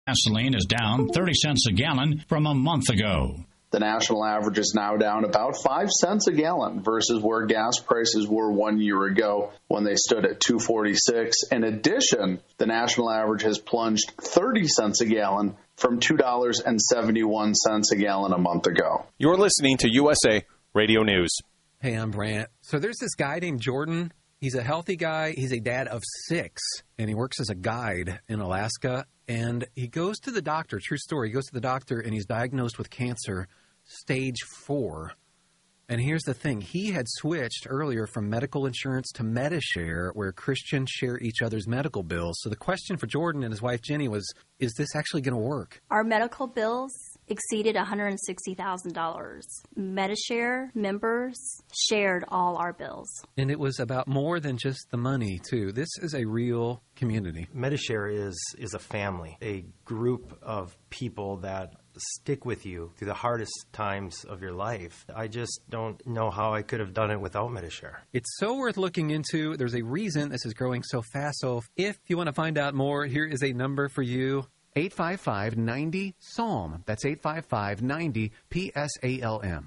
Gasoline is down 30 cents a gallon from a month ago. The national average is now down about 5 cents a gallon versus where gas prices were 1 year ago when they stood at $2.46. In addition, the national average has plunged 30 cents a gallon from $2.71 a gallon a month ago. You're listening to USA Radio News. Hey, I'm Brant. So there's this guy named Jordan. He's a healthy guy. He's a dad of 6, and he works as a guide in Alaska. And he goes to the doctor, true story, he goes to the doctor, and he's diagnosed with cancer, stage 4. And here's the thing. He had switched earlier from medical insurance to Medi-Share, where Christians share each other's medical bills. So the question for Jordan and his wife, Jenny, was, is this actually going to work? Our medical bills exceeded $160,000. Medi-Share members shared all our bills. And it was about more than just the money, too. This is a real community. Medi-Share is a family, a group of people that stick with you through the hardest times of your life. I just don't know how I could have done it without Medi-Share. It's so worth looking into. There's a reason this is growing so fast. So if you want to find out more, here is a number for you. 855-90-PSALM. That's 855-90-PSALM.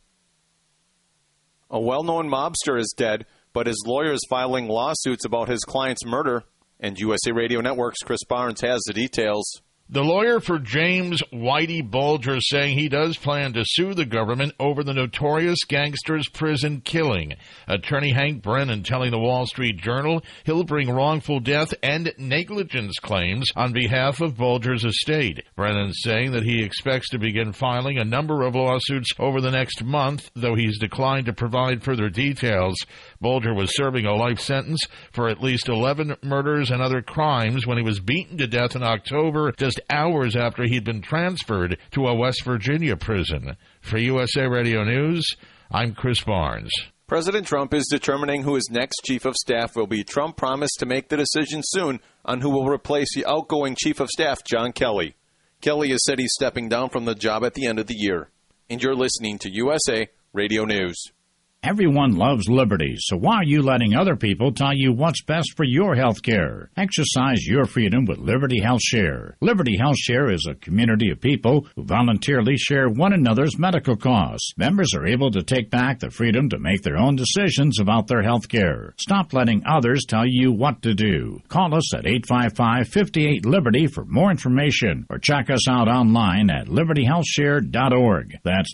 A well-known mobster is dead, but his lawyer is filing lawsuits about his client's murder. And USA Radio Network's Chris Barnes has the details. The lawyer for James Whitey Bulger saying he does plan to sue the government over the notorious gangster's prison killing. Attorney Hank Brennan telling the Wall Street Journal he'll bring wrongful death and negligence claims on behalf of Bulger's estate. Brennan saying that he expects to begin filing a number of lawsuits over the next month, though he's declined to provide further details. Bulger was serving a life sentence for at least 11 murders and other crimes when he was beaten to death in October, just hours after he'd been transferred to a West Virginia prison. For USA Radio News, I'm Chris Barnes. President Trump is determining who his next chief of staff will be. Trump promised to make the decision soon on who will replace the outgoing chief of staff, John Kelly. Kelly has said he's stepping down from the job at the end of the year. And you're listening to USA Radio News. Everyone loves liberty, so why are you letting other people tell you what's best for your health care? Exercise your freedom with Liberty Health Share. Liberty Health Share is a community of people who voluntarily share one another's medical costs. Members are able to take back the freedom to make their own decisions about their health care. Stop letting others tell you what to do. Call us at 855-58-LIBERTY for more information, or check us out online at libertyhealthshare.org. That's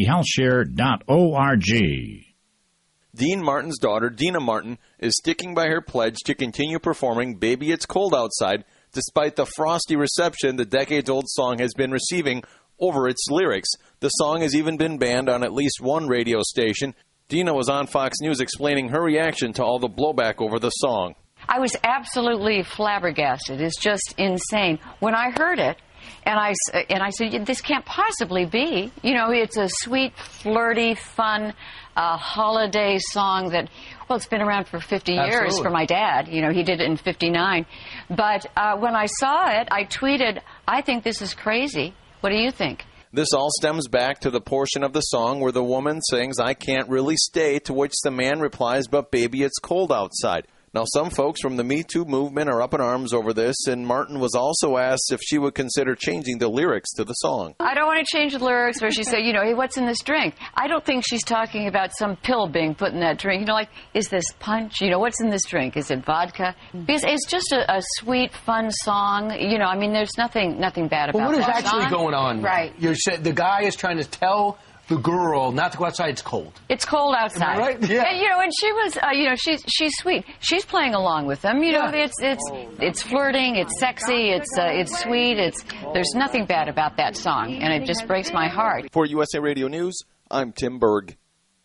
libertyhealthshare.org. Dean Martin's daughter, Dina Martin, is sticking by her pledge to continue performing Baby It's Cold Outside, despite the frosty reception the decades-old song has been receiving over its lyrics. The song has even been banned on at least one radio station. Dina was on Fox News explaining her reaction to all the blowback over the song. I was absolutely flabbergasted. It's just insane. When I heard it, and I said, this can't possibly be. You know, it's a sweet, flirty, fun holiday song that, well, it's been around for 50 years for my dad. You know, he did it in 59. But when I saw it, I tweeted, I think this is crazy. What do you think? This all stems back to the portion of the song where the woman sings, I can't really stay, to which the man replies, but baby, it's cold outside. Now, some folks from the Me Too movement are up in arms over this, and Martin was also asked if she would consider changing the lyrics to the song. I don't want to change the lyrics where she said, you know, hey, what's in this drink? I don't think she's talking about some pill being put in that drink. You know, like, is this punch? You know, what's in this drink? Is it vodka? Because it's just a sweet, fun song. You know, I mean, there's nothing bad about that. But what is actually going on? Right. You said the guy is trying to tell the girl not to go outside. It's cold. It's cold outside. Am I right? Yeah. And, you know, and she was, you know, she's sweet. She's playing along with them. You know, it's flirting. It's sexy. It's sweet. There's nothing bad about that song, and it just breaks my heart. For USA Radio News, I'm Tim Berg.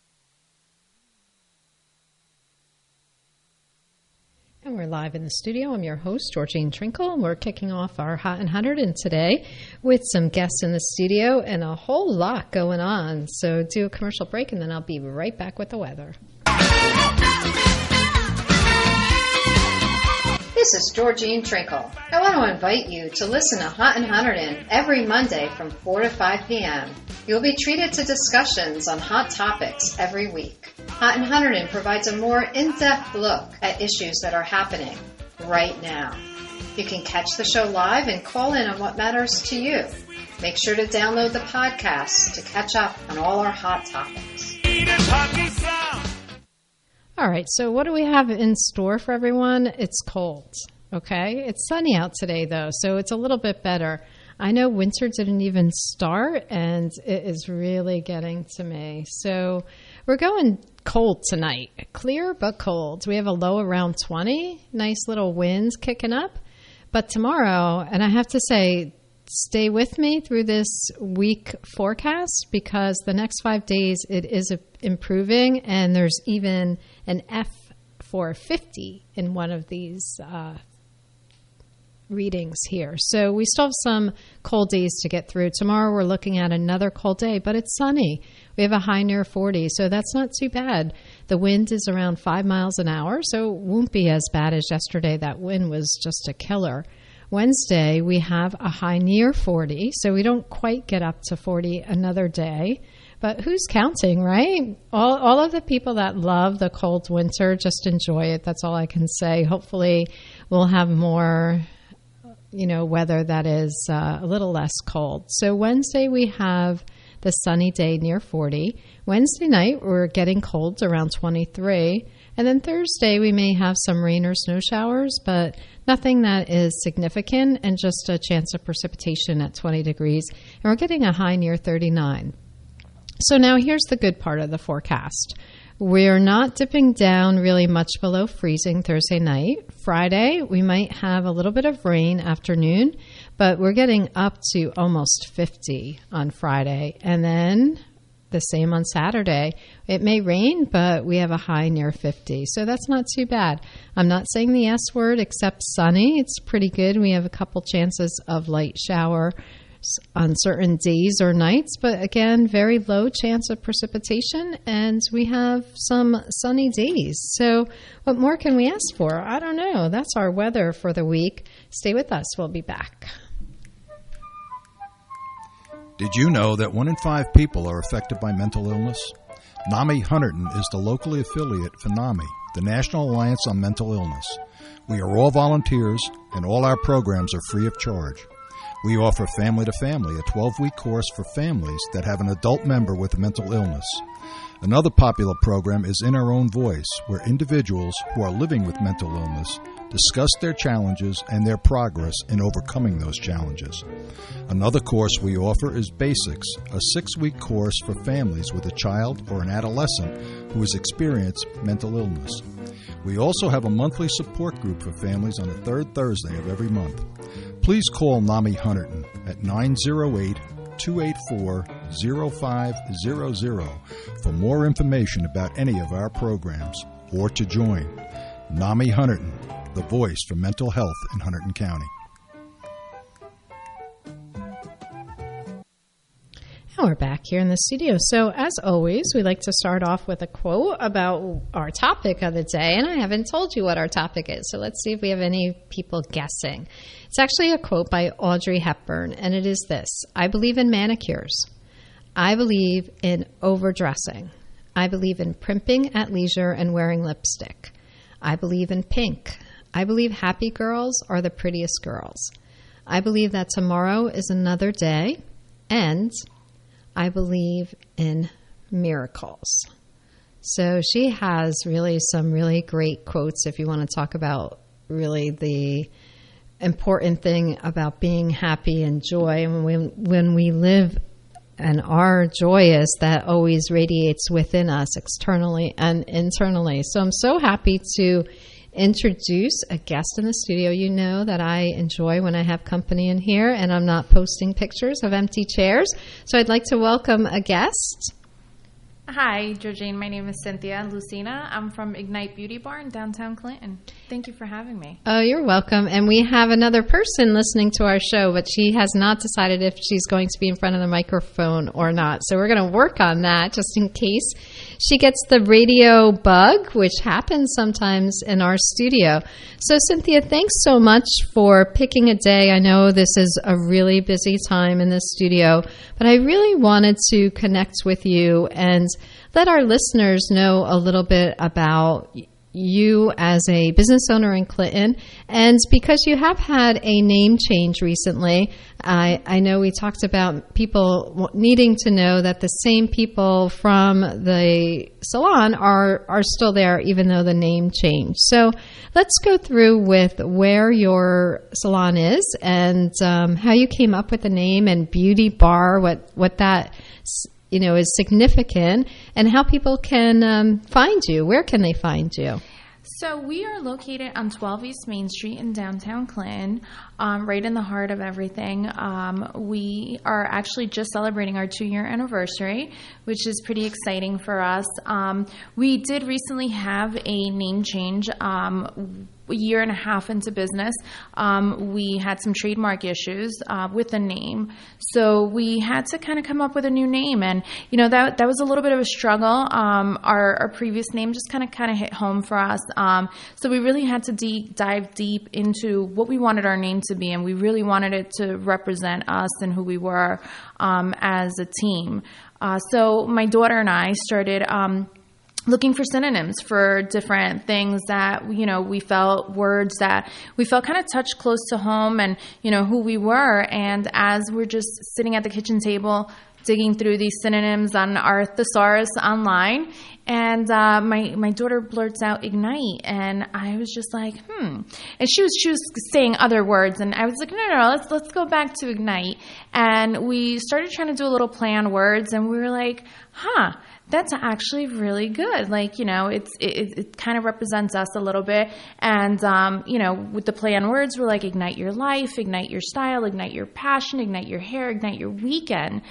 And we're live in the studio. I'm your host, Georgene Trinkle, and we're kicking off our Hot and 100 today with some guests in the studio and a whole lot going on. So do a commercial break, and then I'll be right back with the weather. This is Georgene Trinkle. I want to invite you to listen to Hot and 100 every Monday from 4 to 5 p.m. You'll be treated to discussions on hot topics every week. Hot and 100 provides a more in-depth look at issues that are happening right now. You can catch the show live and call in on what matters to you. Make sure to download the podcast to catch up on all our hot topics. All right, so what do we have in store for everyone? It's cold, okay? It's sunny out today, though, so it's a little bit better. I know winter didn't even start, and it is really getting to me. So we're going cold tonight. Clear but cold. We have a low around 20. Nice little winds kicking up. But tomorrow, and I have to say, stay with me through this week forecast because the next 5 days it is improving, and there's even an F for 50 in one of these readings here. So we still have some cold days to get through. Tomorrow we're looking at another cold day, but it's sunny. We have a high near 40, so that's not too bad. The wind is around 5 miles an hour, so it won't be as bad as yesterday. That wind was just a killer. Wednesday, we have a high near 40, so we don't quite get up to 40 another day. But who's counting, right? All of the people that love the cold winter, just enjoy it. That's all I can say. Hopefully we'll have more weather that is a little less cold. So Wednesday we have the sunny day near 40. Wednesday night we're getting cold around 23. And then Thursday we may have some rain or snow showers, but nothing that is significant and just a chance of precipitation at 20 degrees. And we're getting a high near 39. So now here's the good part of the forecast. We're not dipping down really much below freezing Thursday night. Friday, we might have a little bit of rain afternoon, but we're getting up to almost 50 on Friday. And then the same on Saturday. It may rain, but we have a high near 50. So that's not too bad. I'm not saying the S word except sunny. It's pretty good. We have a couple chances of light shower on certain days or nights, but again, very low chance of precipitation, and we have some sunny days. So what more can we ask for? I don't know. That's our weather for the week. Stay with us. We'll be back. Did you know that 1 in 5 people are affected by mental illness? NAMI Hunterdon is the locally affiliate for NAMI, the National Alliance on Mental Illness. We are all volunteers, and all our programs are free of charge. We offer Family to Family, a 12-week course for families that have an adult member with a mental illness. Another popular program is In Our Own Voice, where individuals who are living with mental illness discuss their challenges and their progress in overcoming those challenges. Another course we offer is Basics, a 6-week course for families with a child or an adolescent who has experienced mental illness. We also have a monthly support group for families on the third Thursday of every month. Please call NAMI Hunterdon at 908-284-0500 for more information about any of our programs or to join. NAMI Hunterdon, the voice for mental health in Hunterdon County. And we're back here in the studio. So as always, we like to start off with a quote about our topic of the day. And I haven't told you what our topic is. So let's see if we have any people guessing. It's actually a quote by Audrey Hepburn. And it is this: I believe in manicures. I believe in overdressing. I believe in primping at leisure and wearing lipstick. I believe in pink. I believe happy girls are the prettiest girls. I believe that tomorrow is another day. And I believe in miracles. So she has really some really great quotes if you want to talk about really the important thing about being happy and joy. And when we live and are joyous, that always radiates within us externally and internally. So I'm so happy to introduce a guest in the studio. You know that I enjoy when I have company in here and I'm not posting pictures of empty chairs. So I'd like to welcome a guest. Hi, Georgine. My name is Cynthia Lucina. I'm from Ignite Beauty Bar in downtown Clinton. Thank you for having me. Oh, you're welcome. And we have another person listening to our show, but she has not decided if she's going to be in front of the microphone or not. So we're going to work on that just in case she gets the radio bug, which happens sometimes in our studio. So, Cynthia, thanks so much for picking a day. I know this is a really busy time in the studio, but I really wanted to connect with you and let our listeners know a little bit about you as a business owner in Clinton, and because you have had a name change recently, I know we talked about people needing to know that the same people from the salon are still there even though the name changed. So let's go through with where your salon is and how you came up with the name and Beauty Bar, what that is significant, and how people can find you. Where can they find you? So we are located on 12 East Main Street in downtown Clinton, right in the heart of everything. We are actually just celebrating our 2-year anniversary, which is pretty exciting for us. We did recently have a name change. A year and a half into business, we had some trademark issues with the name. So we had to kind of come up with a new name. And, that was a little bit of a struggle. Our previous name just kind of hit home for us. So we really had to dive deep into what we wanted our name to be. And we really wanted it to represent us and who we were as a team. So my daughter and I started looking for synonyms for different things that, we felt, words that we felt kind of touched close to home and, who we were. And as we're just sitting at the kitchen table, digging through these synonyms on our thesaurus online, and my daughter blurts out Ignite, and I was just like, And she was saying other words, and I was like, no, let's go back to Ignite. And we started trying to do a little play on words, and we were like, that's actually really good. It kind of represents us a little bit. And, with the play on words, we're like, ignite your life, ignite your style, ignite your passion, ignite your hair, ignite your weekend.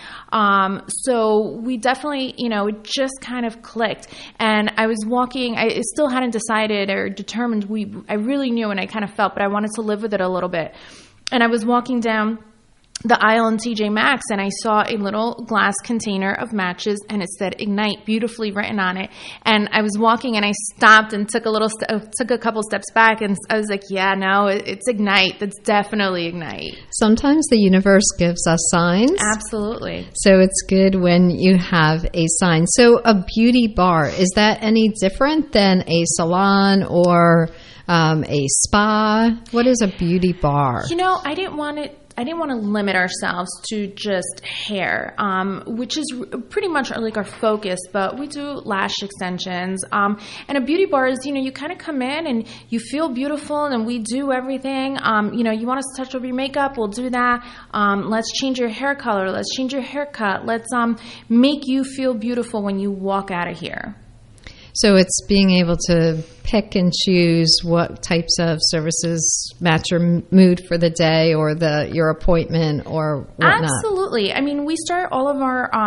So we definitely, it just kind of clicked. And I was walking, I still hadn't decided or determined. I really knew and I kind of felt, but I wanted to live with it a little bit. And I was walking down the aisle in TJ Maxx, and I saw a little glass container of matches, and it said Ignite, beautifully written on it. And I was walking, and I stopped and took a couple steps back, and I was like, yeah, no, it's Ignite. That's definitely Ignite. Sometimes the universe gives us signs. Absolutely. So it's good when you have a sign. So a beauty bar, is that any different than a salon or a spa? What is a beauty bar? I didn't want to limit ourselves to just hair, which is pretty much like our focus, but we do lash extensions. And a beauty bar is, you kind of come in and you feel beautiful and we do everything. You want us to touch up your makeup, we'll do that. Let's change your hair color. Let's change your haircut. Let's make you feel beautiful when you walk out of here. So it's being able to pick and choose what types of services match your mood for the day or your appointment or whatnot. Absolutely. I mean, we start all of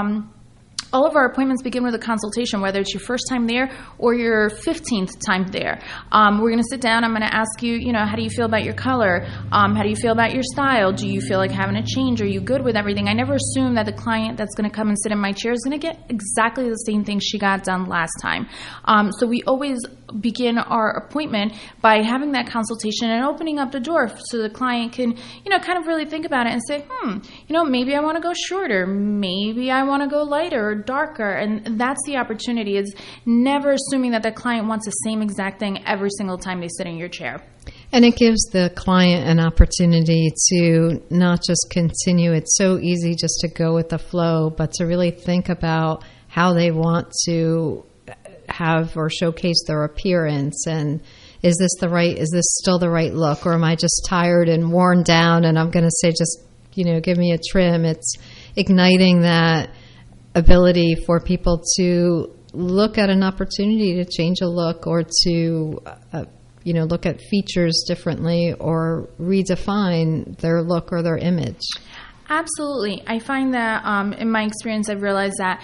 our appointments begin with a consultation, whether it's your first time there or your 15th time there. We're going to sit down. I'm going to ask you, how do you feel about your color? How do you feel about your style? Do you feel like having a change? Are you good with everything? I never assume that the client that's going to come and sit in my chair is going to get exactly the same thing she got done last time. So we always begin our appointment by having that consultation and opening up the door so the client can, kind of really think about it and say, maybe I want to go shorter. Maybe I want to go lighter or darker. And that's the opportunity, is never assuming that the client wants the same exact thing every single time they sit in your chair. And it gives the client an opportunity to not just continue. It's so easy just to go with the flow, but to really think about how they want to have or showcase their appearance. And is this still the right look? Or am I just tired and worn down and I'm going to say, just, give me a trim? It's igniting that ability for people to look at an opportunity to change a look or to, look at features differently or redefine their look or their image. Absolutely. I find that in my experience, I've realized that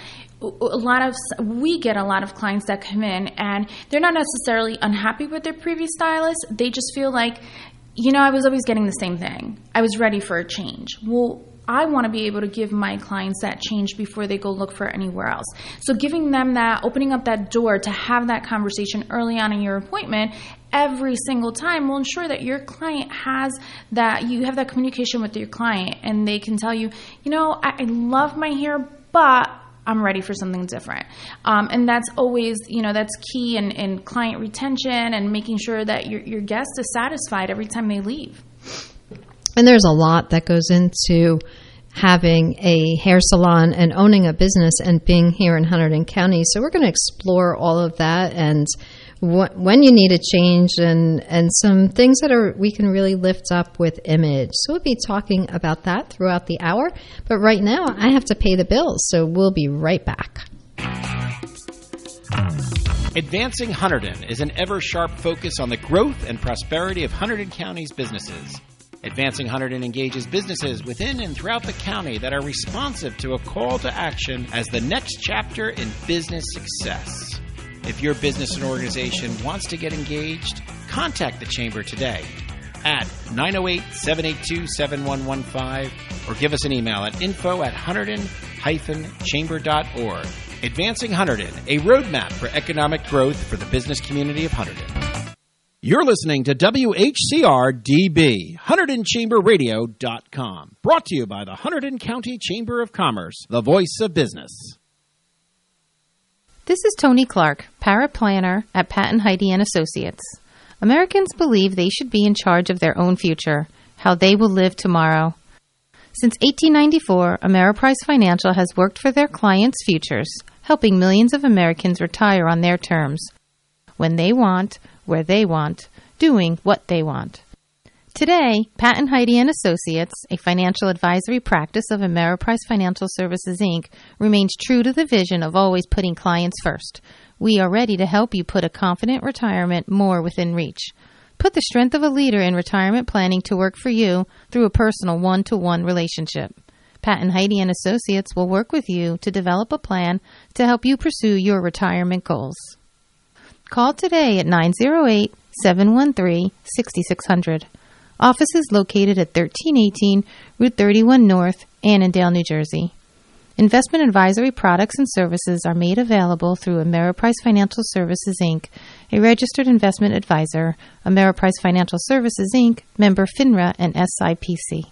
we get a lot of clients that come in and they're not necessarily unhappy with their previous stylist. They just feel like, I was always getting the same thing. I was ready for a change. Well, I want to be able to give my clients that change before they go look for anywhere else. So giving them that, opening up that door to have that conversation early on in your appointment every single time will ensure that your client has that, you have that communication with your client and they can tell you, I love my hair, but I'm ready for something different. And that's always, that's key in client retention and making sure that your guest is satisfied every time they leave. And there's a lot that goes into having a hair salon and owning a business and being here in Hunterdon County. So we're going to explore all of that and when you need a change and some things that we can really lift up with image. So we'll be talking about that throughout the hour. But right now, I have to pay the bills, so we'll be right back. Advancing Hunterdon is an ever-sharp focus on the growth and prosperity of Hunterdon County's businesses. Advancing Hunterdon engages businesses within and throughout the county that are responsive to a call to action as the next chapter in business success. If your business and organization wants to get engaged, contact the Chamber today at 908-782-7115 or give us an email at info@hunterdon-chamber.org. Advancing Hunterdon, a roadmap for economic growth for the business community of Hunterdon. You're listening to WHCR-DB, HunterdonChamberRadio.com, brought to you by the Hunterdon County Chamber of Commerce, the voice of business. This is Tony Clark, paraplanner at Pat and Heidi & Associates. Americans believe they should be in charge of their own future, how they will live tomorrow. Since 1894, Ameriprise Financial has worked for their clients' futures, helping millions of Americans retire on their terms, when they want, where they want, doing what they want. Today, Pat and Heidi & Associates, a financial advisory practice of Ameriprise Financial Services, Inc., remains true to the vision of always putting clients first. We are ready to help you put a confident retirement more within reach. Put the strength of a leader in retirement planning to work for you through a personal one-to-one relationship. Pat and Heidi & Associates will work with you to develop a plan to help you pursue your retirement goals. Call today at 908-713-6600. Office is located at 1318 Route 31 North, Annandale, New Jersey. Investment advisory products and services are made available through Ameriprise Financial Services, Inc., a registered investment advisor. Ameriprise Financial Services, Inc., member FINRA and SIPC.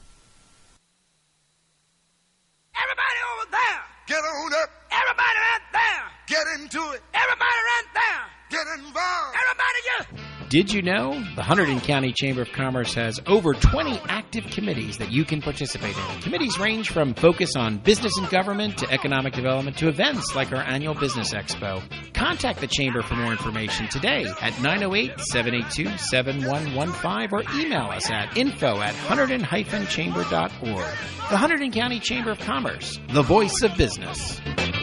Everybody over there, get on up. Everybody right there, get into it. Everybody right there, get involved. Everybody just... Did you know the Hunterdon County Chamber of Commerce has over 20 active committees that you can participate in? Committees range from focus on business and government to economic development to events like our annual Business Expo. Contact the Chamber for more information today at 908-782-7115 or email us at info@hunterdon-chamber.org. The Hunterdon County Chamber of Commerce, the voice of business.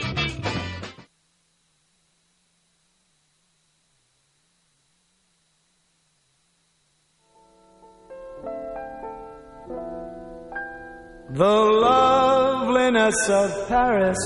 The loveliness of Paris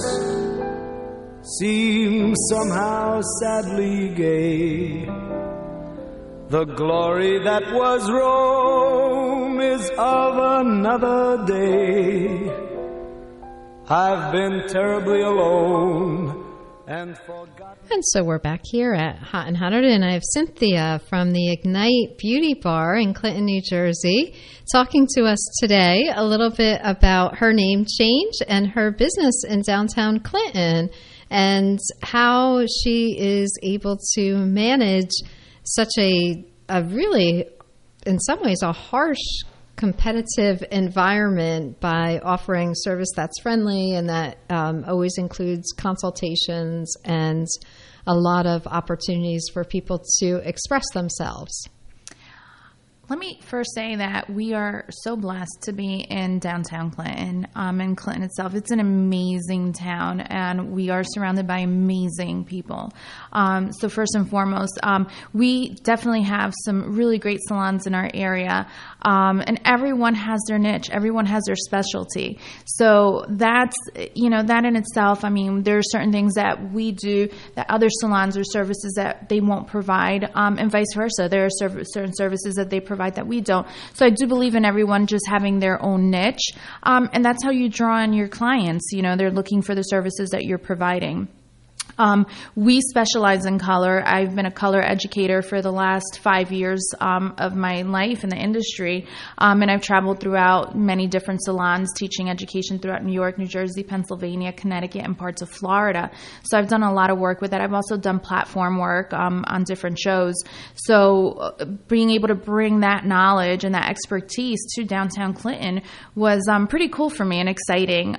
seems somehow sadly gay. The glory that was Rome is of another day. I've been terribly alone and forgotten. And so we're back here at Hot and Hunterdon, and I have Cynthia from the Ignite Beauty Bar in Clinton, New Jersey, talking to us today a little bit about her name change and her business in downtown Clinton and how she is able to manage such a really, in some ways, a harsh competitive environment by offering service that's friendly and that always includes consultations and a lot of opportunities for people to express themselves. Let me first say that we are so blessed to be in downtown Clinton. In Clinton itself, it's an amazing town, and we are surrounded by amazing people. So first and foremost, we definitely have some really great salons in our area, and everyone has their niche. Everyone has their specialty. So that's, that in itself, I mean, there are certain things that we do that other salons or services that they won't provide, and vice versa. There are certain services that they provide that we don't. So I do believe in everyone just having their own niche. And that's how you draw in your clients. They're looking for the services that you're providing. We specialize in color. I've been a color educator for the last 5 years of my life in the industry, and I've traveled throughout many different salons teaching education throughout New York, New Jersey, Pennsylvania, Connecticut, and parts of Florida. So I've done a lot of work with that. I've also done platform work on different shows. So being able to bring that knowledge and that expertise to downtown Clinton was pretty cool for me and exciting.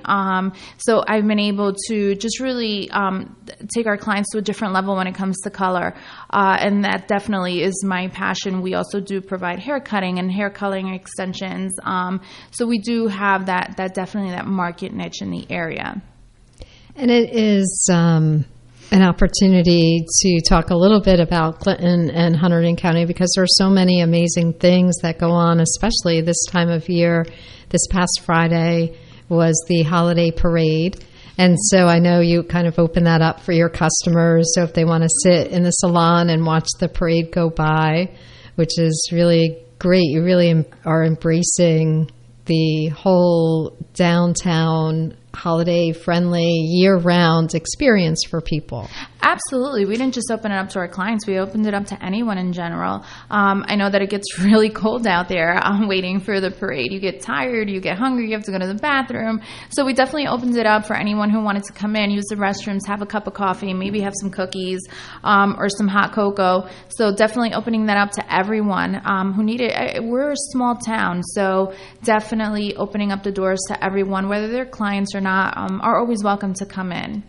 So I've been able to just really take our clients to a different level when it comes to color. And that definitely is my passion. We also do provide hair cutting and hair coloring extensions. So we do have that definitely that market niche in the area. And it is an opportunity to talk a little bit about Clinton and Hunterdon County because there are so many amazing things that go on, especially this time of year. This past Friday was the holiday parade. And so I know you kind of open that up for your customers. So if they want to sit in the salon and watch the parade go by, which is really great, you really are embracing the whole downtown holiday-friendly, year-round experience for people. Absolutely. We didn't just open it up to our clients. We opened it up to anyone in general. I know that it gets really cold out there waiting for the parade. You get tired, you get hungry, you have to go to the bathroom. So we definitely opened it up for anyone who wanted to come in, use the restrooms, have a cup of coffee, maybe have some cookies or some hot cocoa. So definitely opening that up to everyone who needed it. We're a small town, so definitely opening up the doors to everyone, whether they're clients or not, are always welcome to come in.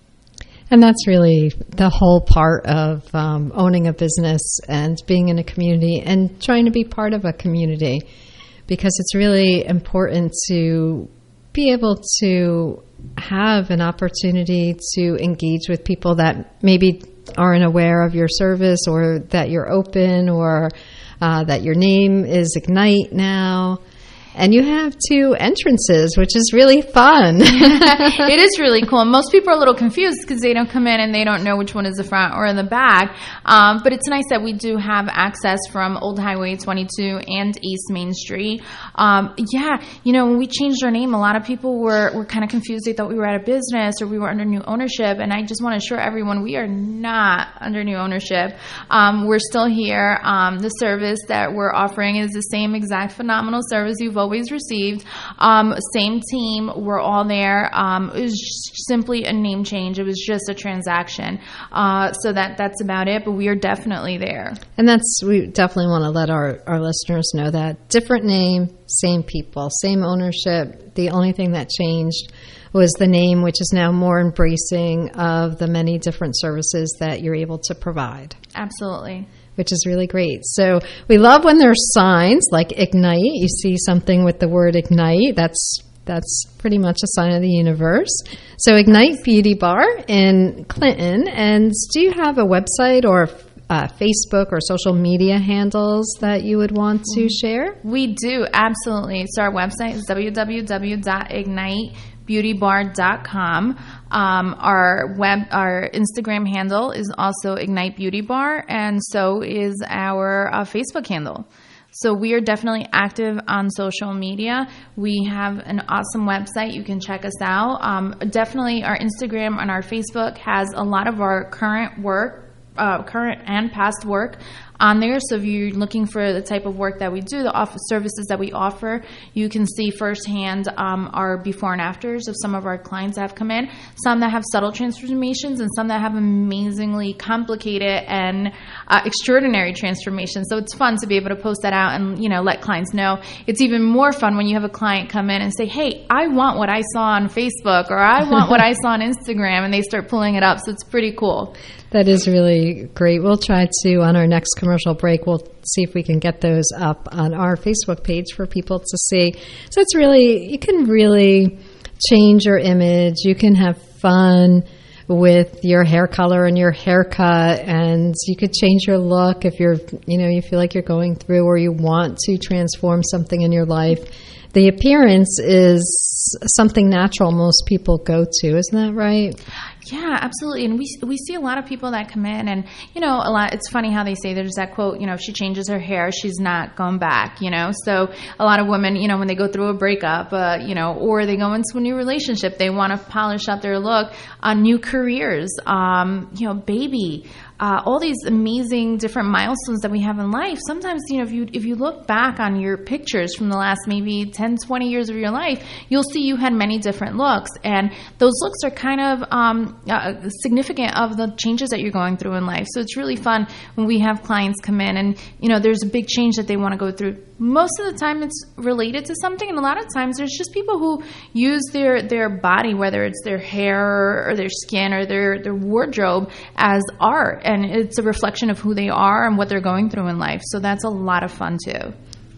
And that's really the whole part of owning a business and being in a community and trying to be part of a community, because it's really important to be able to have an opportunity to engage with people that maybe aren't aware of your service or that you're open or that your name is Ignite now. And you have 2 entrances, which is really fun. It is really cool. Most people are a little confused because they don't come in and they don't know which one is the front or the back. But it's nice that we do have access from Old Highway 22 and East Main Street. When we changed our name, a lot of people were kind of confused. They thought we were out of business or we were under new ownership. And I just want to assure everyone we are not under new ownership. We're still here. The service that we're offering is the same exact phenomenal service you've always received. Same team. We're all there. It was simply a name change. It was just a transaction. So that's about it. But we are definitely there. And we definitely want to let our listeners know that different name, same people, same ownership. The only thing that changed was the name, which is now more embracing of the many different services that you're able to provide. Absolutely. Which is really great. So we love when there's signs like Ignite. You see something with the word Ignite. That's pretty much a sign of the universe. So Ignite Beauty Bar in Clinton. And do you have a website or Facebook or social media handles that you would want to share? We do, absolutely. So our website is www.ignitebeautybar.com. Our Instagram handle is also Ignite Beauty Bar, and so is our Facebook handle. So we are definitely active on social media. We have an awesome website. You can check us out. Definitely our Instagram and our Facebook has a lot of our current and past work on there. So if you're looking for the type of work that we do, the office services that we offer, you can see firsthand our before and afters of some of our clients that have come in, some that have subtle transformations and some that have amazingly complicated and extraordinary transformations. So it's fun to be able to post that out and, let clients know. It's even more fun when you have a client come in and say, hey, I want what I saw on Facebook, or I want what I saw on Instagram, and they start pulling it up. So it's pretty cool. That is really great. We'll try to, on our next commercial break, we'll see if we can get those up on our Facebook page for people to see. So it's really, you can really change your image. You can have fun with your hair color and your haircut, and you could change your look if you're, you feel like you're going through or you want to transform something in your life. The appearance is something natural most people go to. Isn't that right? Yeah, absolutely. And we see a lot of people that come in and, a lot, it's funny how they say there's that quote, if she changes her hair, she's not going back, So a lot of women, when they go through a breakup, or they go into a new relationship, they want to polish up their look on new careers, baby, all these amazing different milestones that we have in life. Sometimes, if you look back on your pictures from the last maybe 10, 20 years of your life, you'll see you had many different looks. And those looks are kind of significant of the changes that you're going through in life. So it's really fun when we have clients come in and, there's a big change that they want to go through. Most of the time it's related to something, and a lot of times there's just people who use their body, whether it's their hair or their skin or their wardrobe, as art, and it's a reflection of who they are and what they're going through in life. So that's a lot of fun too.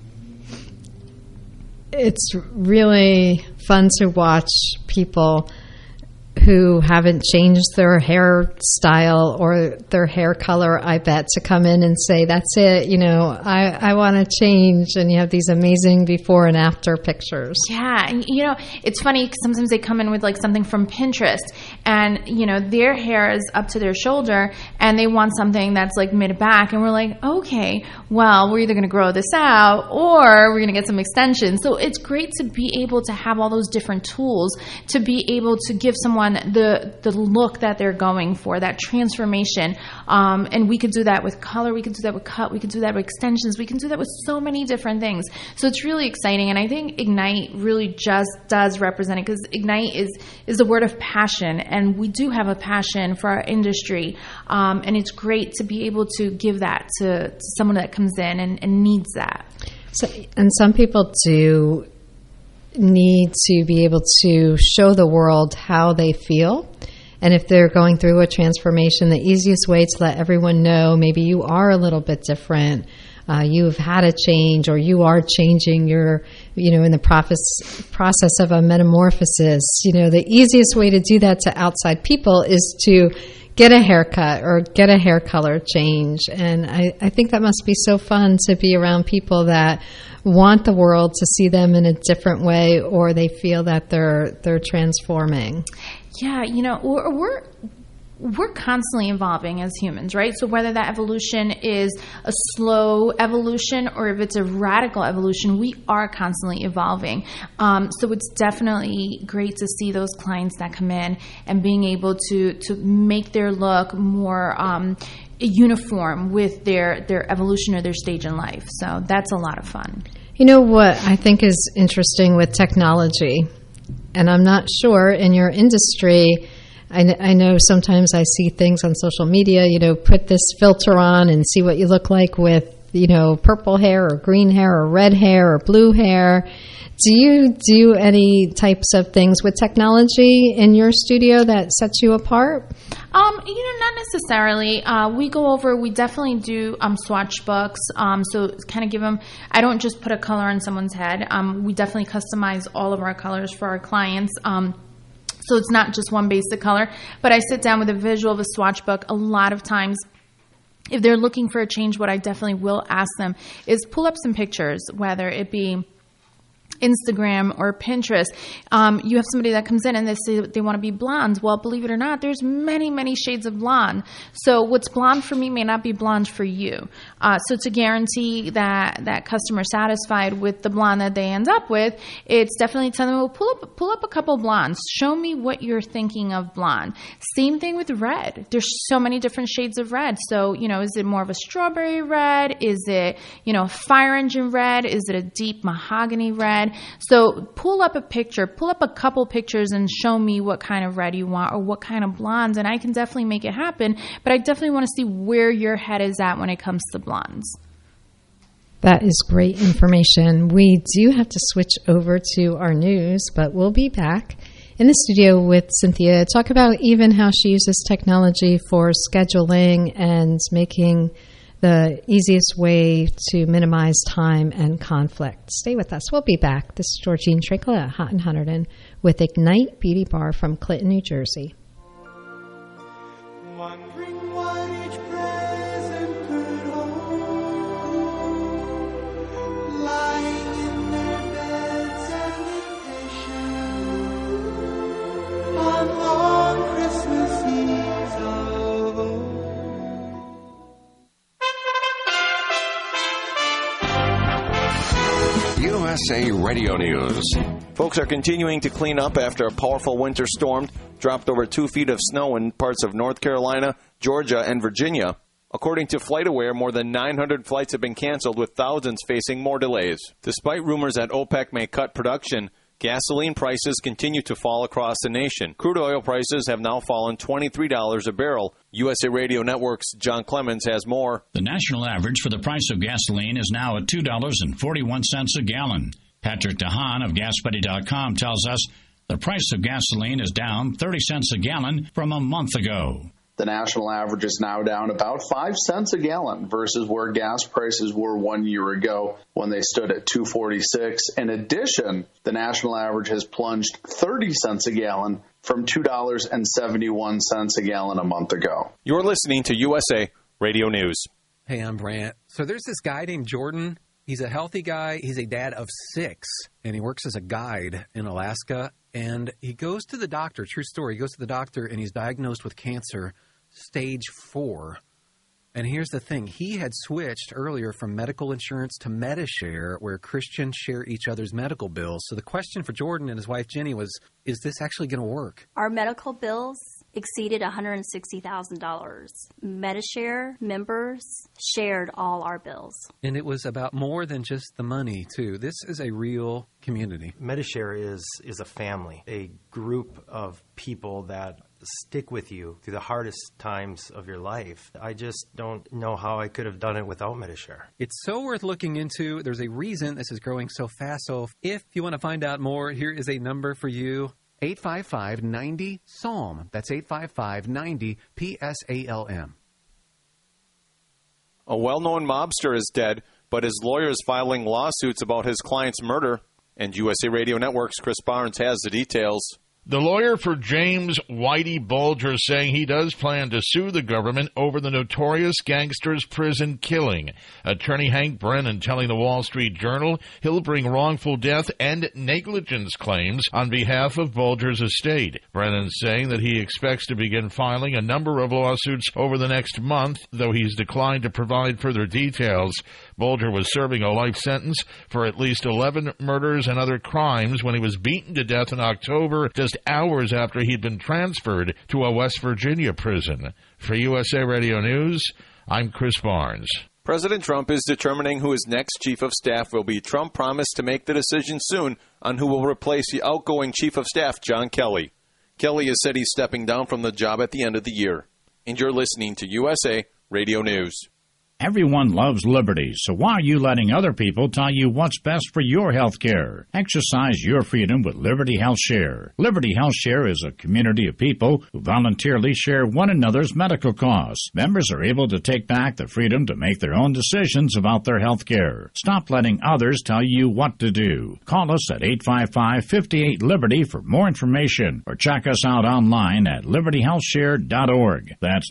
It's really fun to watch people who haven't changed their hairstyle or their hair color, I bet, to come in and say, that's it, I want to change. And you have these amazing before and after pictures. Yeah. And, it's funny because sometimes they come in with like something from Pinterest and, their hair is up to their shoulder and they want something that's like mid-back. And we're like, okay, well, we're either going to grow this out or we're going to get some extensions. So it's great to be able to have all those different tools to be able to give someone the look that they're going for, that transformation. And we could do that with color, we could do that with cut, we could do that with extensions, we can do that with so many different things. So it's really exciting, and I think Ignite really just does represent it, because Ignite is the word of passion, and we do have a passion for our industry, and it's great to be able to give that to someone that comes in and needs that. So, and some people do need to be able to show the world how they feel. And if they're going through a transformation, the easiest way to let everyone know maybe you are a little bit different, you've had a change, or you are changing, you're, in the process of a metamorphosis. The easiest way to do that to outside people is to get a haircut or get a hair color change. And I think that must be so fun to be around people that want the world to see them in a different way, or they feel that they're transforming. Yeah, we're constantly evolving as humans, right? So whether that evolution is a slow evolution or if it's a radical evolution, we are constantly evolving. So it's definitely great to see those clients that come in and being able to make their look more uniform with their evolution or their stage in life. So that's a lot of fun. What I think is interesting with technology, and I'm not sure in your industry, I know sometimes I see things on social media, put this filter on and see what you look like with, purple hair or green hair or red hair or blue hair. Do you do any types of things with technology in your studio that sets you apart? Not necessarily. We definitely do swatch books. So kind of give them, I don't just put a color on someone's head. We definitely customize all of our colors for our clients. So it's not just one basic color, but I sit down with a visual of a swatch book. A lot of times, if they're looking for a change, what I definitely will ask them is pull up some pictures, whether it be Instagram or Pinterest. You have somebody that comes in and they say they want to be blonde. Well, believe it or not, there's many, many shades of blonde. So what's blonde for me may not be blonde for you. So to guarantee that customer satisfied with the blonde that they end up with, it's definitely telling them, well, pull up a couple blondes. Show me what you're thinking of blonde. Same thing with red. There's so many different shades of red. So, is it more of a strawberry red? Is it, fire engine red? Is it a deep mahogany red? So pull up a couple pictures and show me what kind of red you want or what kind of blondes, and I can definitely make it happen, but I definitely want to see where your head is at when it comes to blondes. That is great information. We do have to switch over to our news, but we'll be back in the studio with Cynthia to talk about even how she uses technology for scheduling and making the easiest way to minimize time and conflict. Stay with us. We'll be back. This is Georgene Trinkle at Hot and Hunterdon with Ignite Beauty Bar from Clinton, New Jersey. Wondering what each present could hold, lying in their beds and impatient on long Christmas USA Radio News. Folks are continuing to clean up after a powerful winter storm dropped over 2 feet of snow in parts of North Carolina, Georgia, and Virginia. According to FlightAware, more than 900 flights have been canceled, with thousands facing more delays. Despite rumors that OPEC may cut production, gasoline prices continue to fall across the nation. Crude oil prices have now fallen $23 a barrel. USA Radio Network's John Clemens has more. The national average for the price of gasoline is now at $2.41 a gallon. Patrick DeHaan of GasBuddy.com tells us the price of gasoline is down 30 cents a gallon from a month ago. The national average is now down about 5 cents a gallon versus where gas prices were 1 year ago when they stood at $2.46. In addition, the national average has plunged 30 cents a gallon from $2.71 a gallon a month ago. You're listening to USA Radio News. Hey, I'm Brant. So there's this guy named Jordan. He's a healthy guy. He's a dad of 6, and he works as a guide in Alaska. And he goes to the doctor, true story, he goes to the doctor and he's diagnosed with cancer, stage 4. And here's the thing. He had switched earlier from medical insurance to Medishare, where Christians share each other's medical bills. So the question for Jordan and his wife Jenny was, is this actually going to work? Our medical bills exceeded $160,000. Medishare members shared all our bills. And it was about more than just the money, too. This is a real community. Medishare is a family, a group of people that stick with you through the hardest times of your life. I just don't know how I could have done it without Medishare. It's so worth looking into. There's a reason this is growing so fast. So if you want to find out more, here is a number for you. 855-90-PSALM. That's 855-90-PSALM. A well-known mobster is dead, but his lawyer is filing lawsuits about his client's murder. And USA Radio Network's Chris Barnes has the details. The lawyer for James Whitey Bulger saying he does plan to sue the government over the notorious gangster's prison killing. Attorney Hank Brennan telling the Wall Street Journal he'll bring wrongful death and negligence claims on behalf of Bulger's estate. Brennan saying that he expects to begin filing a number of lawsuits over the next month, though he's declined to provide further details. Bulger was serving a life sentence for at least 11 murders and other crimes when he was beaten to death in October, just hours after he'd been transferred to a West Virginia prison. For USA Radio News, I'm Chris Barnes. President Trump is determining who his next chief of staff will be. Trump promised to make the decision soon on who will replace the outgoing chief of staff, John Kelly. Kelly has said he's stepping down from the job at the end of the year. And you're listening to USA Radio News. Everyone loves liberty, so why are you letting other people tell you what's best for your health care? Exercise your freedom with Liberty Health Share. Liberty Health Share is a community of people who voluntarily share one another's medical costs. Members are able to take back the freedom to make their own decisions about their health care. Stop letting others tell you what to do. Call us at 855-58-LIBERTY for more information, or check us out online at libertyhealthshare.org. That's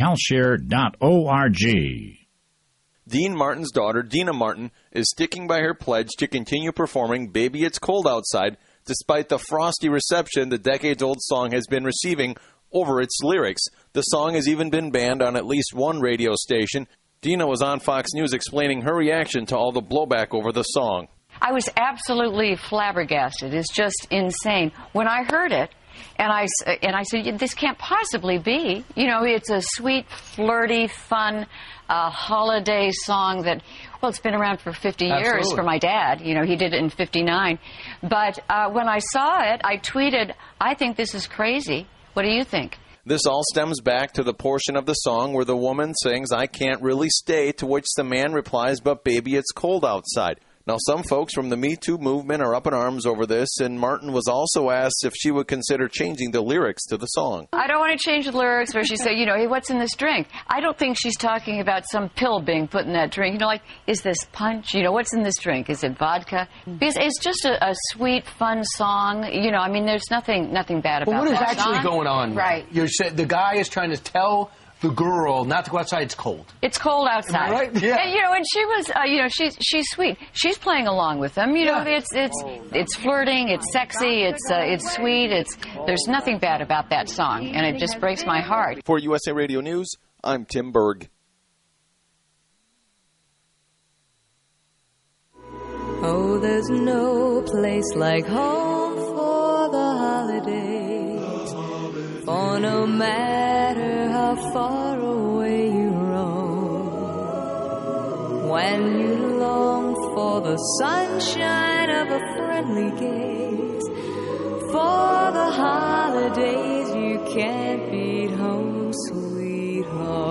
libertyhealthshare.org. Dean Martin's daughter, Dina Martin, is sticking by her pledge to continue performing Baby It's Cold Outside, despite the frosty reception the decades-old song has been receiving over its lyrics. The song has even been banned on at least one radio station. Dina was on Fox News explaining her reaction to all the blowback over the song. I was absolutely flabbergasted. It's just insane. When I heard it, and I said, this can't possibly be. You know, it's a sweet, flirty, fun holiday song that, well, it's been around for 50 years for my dad. You know, he did it in 59. But when I saw it, I tweeted, I think this is crazy. What do you think? This all stems back to the portion of the song where the woman sings, I can't really stay, to which the man replies, but baby, it's cold outside. Now, some folks from the Me Too movement are up in arms over this, and Martin was also asked if she would consider changing the lyrics to the song. I don't want to change the lyrics where she said, you know, hey, what's in this drink? I don't think she's talking about some pill being put in that drink. You know, like, is this punch? You know, what's in this drink? Is it vodka? Because it's just a sweet, fun song. You know, I mean, there's nothing bad about that song. But what is actually going on? Right. You said the guy is trying to tell the girl not to go outside. It's cold. It's cold outside. Am I right? Yeah. And, you know, and she was, you know, she's sweet. She's playing along with them. You know, it's flirting. It's sexy. It's sweet. There's nothing bad about that song, and it just breaks my heart. For USA Radio News, I'm Tim Berg. Oh, there's no place like home for the holidays. For no matter how far away you roam, when you long for the sunshine of a friendly gaze, for the holidays you can't beat home, sweet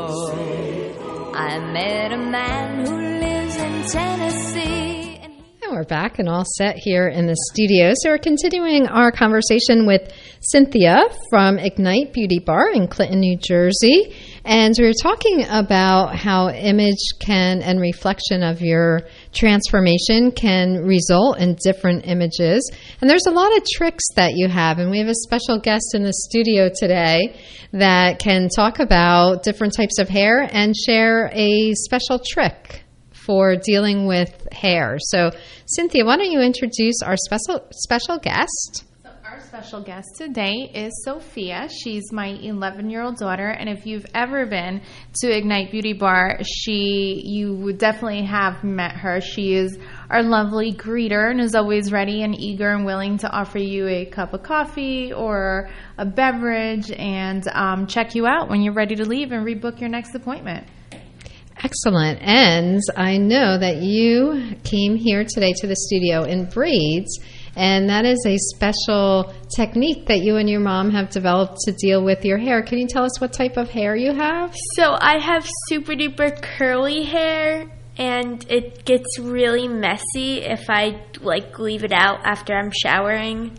home. I met a man who lives in Tennessee. We're back and all set here in the studio. So we're continuing our conversation with Cynthia from Ignite Beauty Bar in Clinton, New Jersey. And we were talking about how image can and reflection of your transformation can result in different images. And there's a lot of tricks that you have. And we have a special guest in the studio today that can talk about different types of hair and share a special trick for dealing with hair. So, Cynthia, why don't you introduce our special guest? So our special guest today is Sophia. She's my 11-year-old daughter, and if you've ever been to Ignite Beauty Bar, you would definitely have met her. She is our lovely greeter and is always ready and eager and willing to offer you a cup of coffee or a beverage and check you out when you're ready to leave and rebook your next appointment. Excellent. And I know that you came here today to the studio in braids, and that is a special technique that you and your mom have developed to deal with your hair. Can you tell us what type of hair you have? So I have super duper curly hair, and it gets really messy if I leave it out after I'm showering.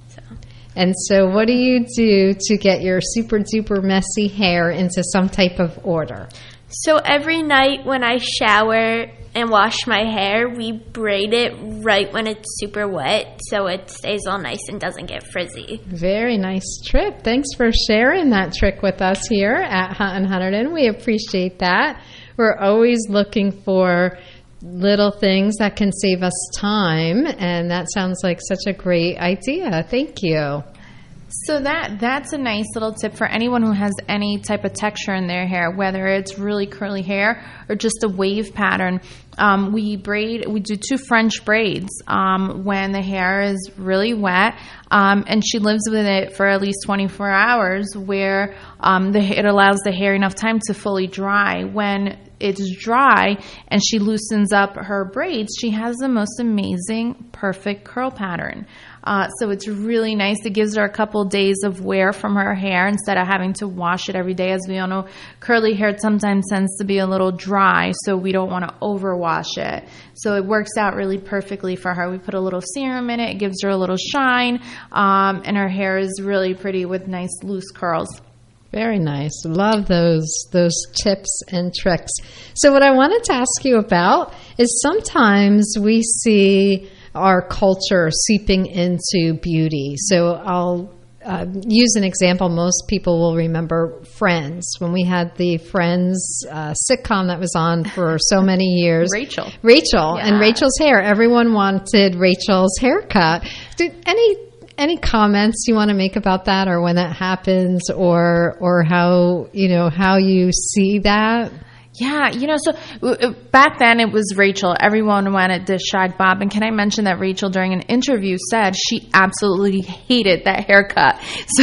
And so what do you do to get your super duper messy hair into some type of order? So every night when I shower and wash my hair, we braid it right when it's super wet so it stays all nice and doesn't get frizzy. Very nice trick. Thanks for sharing that trick with us here at Hot and Hunterdon. We appreciate that. We're always looking for little things that can save us time, and that sounds like such a great idea. Thank you. So that's a nice little tip for anyone who has any type of texture in their hair, whether it's really curly hair or just a wave pattern. We do 2 French braids when the hair is really wet, and she lives with it for at least 24 hours where it allows the hair enough time to fully dry. When it's dry and she loosens up her braids, she has the most amazing, perfect curl pattern. So it's really nice. It gives her a couple days of wear from her hair instead of having to wash it every day. As we all know, curly hair sometimes tends to be a little dry, so we don't want to overwash it. So it works out really perfectly for her. We put a little serum in it. It gives her a little shine, and her hair is really pretty with nice loose curls. Very nice. Love those tips and tricks. So what I wanted to ask you about is sometimes we see our culture seeping into beauty. So I'll use an example. Most people will remember Friends. When we had the Friends sitcom that was on for so many years. Rachel. Yeah. And Rachel's hair. Everyone wanted Rachel's haircut. Any comments you want to make about that, or when that happens, or how you see that? Yeah, so back then it was Rachel. Everyone wanted to shag Bob. And can I mention that Rachel, during an interview, said she absolutely hated that haircut. So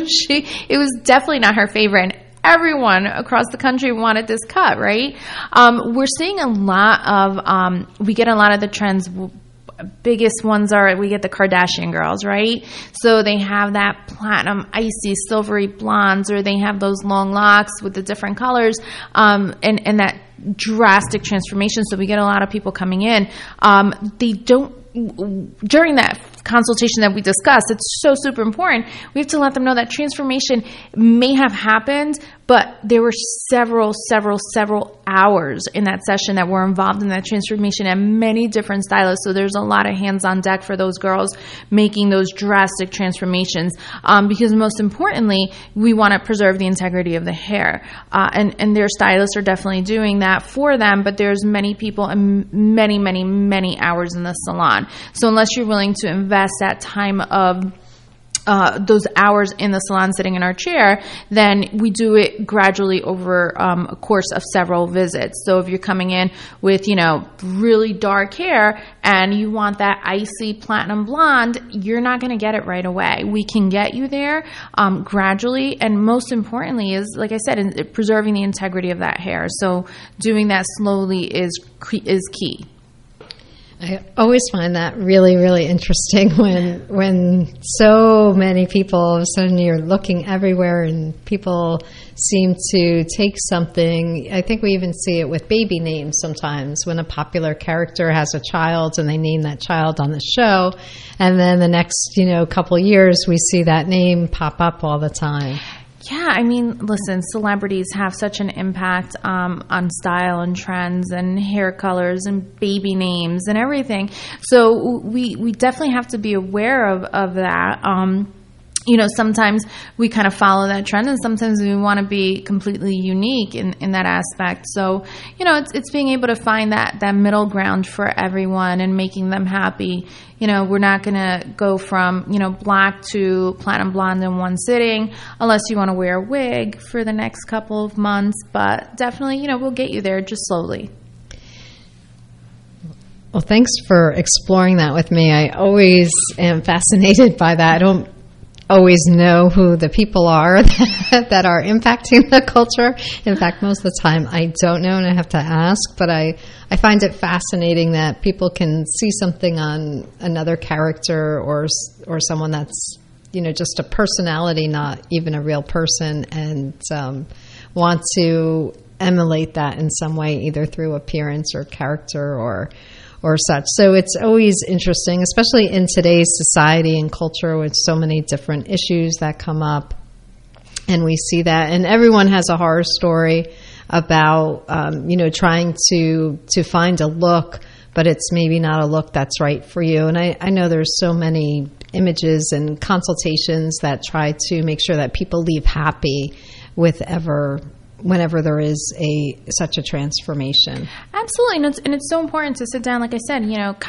it was definitely not her favorite. And everyone across the country wanted this cut, right? We're seeing a lot of, we get a lot of the trends. Biggest ones are, we get the Kardashian girls, right? So they have that platinum, icy, silvery blondes, or they have those long locks with the different colors, and that drastic transformation. So we get a lot of people coming in. They don't, during that consultation that we discussed, it's so super important. We have to let them know that transformation may have happened, but there were several hours in that session that were involved in that transformation and many different stylists. So there's a lot of hands on deck for those girls making those drastic transformations, because most importantly, we want to preserve the integrity of the hair. And their stylists are definitely doing that for them, but there's many people and many hours in the salon. So unless you're willing to invest that time of those hours in the salon sitting in our chair, then we do it gradually over a course of several visits. So if you're coming in with, really dark hair and you want that icy platinum blonde, you're not going to get it right away. We can get you there gradually, and most importantly is, like I said, preserving the integrity of that hair. So doing that slowly is key. I always find that really, really interesting when so many people, all of a sudden you're looking everywhere and people seem to take something. I think we even see it with baby names sometimes when a popular character has a child and they name that child on the show. And then the next, couple of years we see that name pop up all the time. Yeah, I mean, listen, celebrities have such an impact on style and trends and hair colors and baby names and everything. So we definitely have to be aware of that. Sometimes we kind of follow that trend, and sometimes we want to be completely unique in that aspect. So, it's being able to find that middle ground for everyone and making them happy. We're not going to go from, black to platinum blonde in one sitting unless you want to wear a wig for the next couple of months. But definitely, we'll get you there just slowly. Well, thanks for exploring that with me. I always am fascinated by that. I don't always know who the people are that are impacting the culture. In fact, most of the time I don't know and I have to ask, but I find it fascinating that people can see something on another character or someone that's, just a personality, not even a real person, and want to emulate that in some way, either through appearance or character or such. So it's always interesting, especially in today's society and culture with so many different issues that come up. And we see that. And everyone has a horror story about, trying to find a look, but it's maybe not a look that's right for you. And I know there's so many images and consultations that try to make sure that people leave happy whenever there is such a transformation. Absolutely, and it's so important to sit down. Like I said,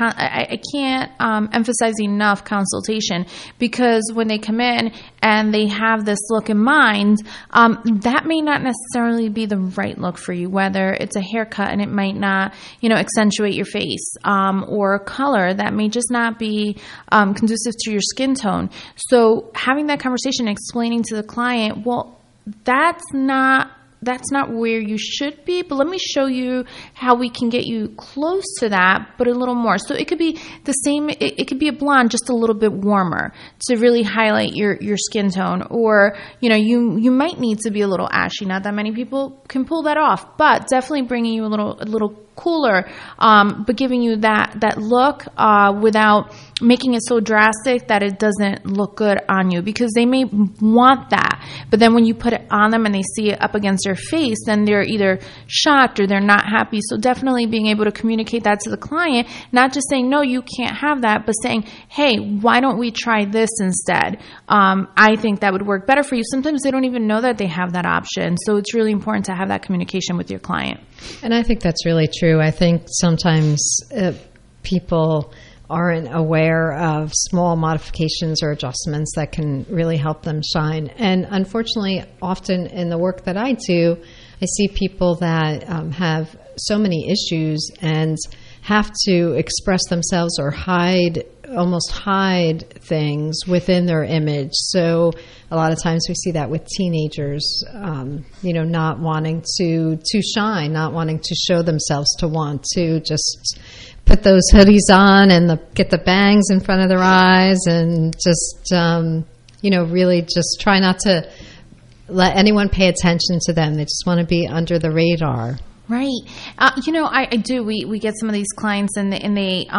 I can't emphasize enough consultation, because when they come in and they have this look in mind, that may not necessarily be the right look for you. Whether it's a haircut and it might not, accentuate your face, or a color that may just not be conducive to your skin tone. So having that conversation, explaining to the client, well, that's not where you should be, but let me show you how we can get you close to that, but a little more. So it could be the same, it could be a blonde, just a little bit warmer to really highlight your skin tone. Or, you might need to be a little ashy. Not that many people can pull that off, but definitely bringing you a little cooler, but giving you that look without making it so drastic that it doesn't look good on you, because they may want that, but then when you put it on them and they see it up against their face, then they're either shocked or they're not happy. So definitely being able to communicate that to the client, not just saying, no, you can't have that, but saying, hey, why don't we try this instead? I think that would work better for you. Sometimes they don't even know that they have that option. So it's really important to have that communication with your client. And I think that's really true. I think sometimes people aren't aware of small modifications or adjustments that can really help them shine. And unfortunately, often in the work that I do, I see people that have so many issues and have to express themselves or almost hide things within their image. So a lot of times we see that with teenagers, not wanting to shine, not wanting to show themselves, to want to just put those hoodies on and get the bangs in front of their eyes, and just, really just try not to let anyone pay attention to them. They just want to be under the radar. Right. I do. We get some of these clients and they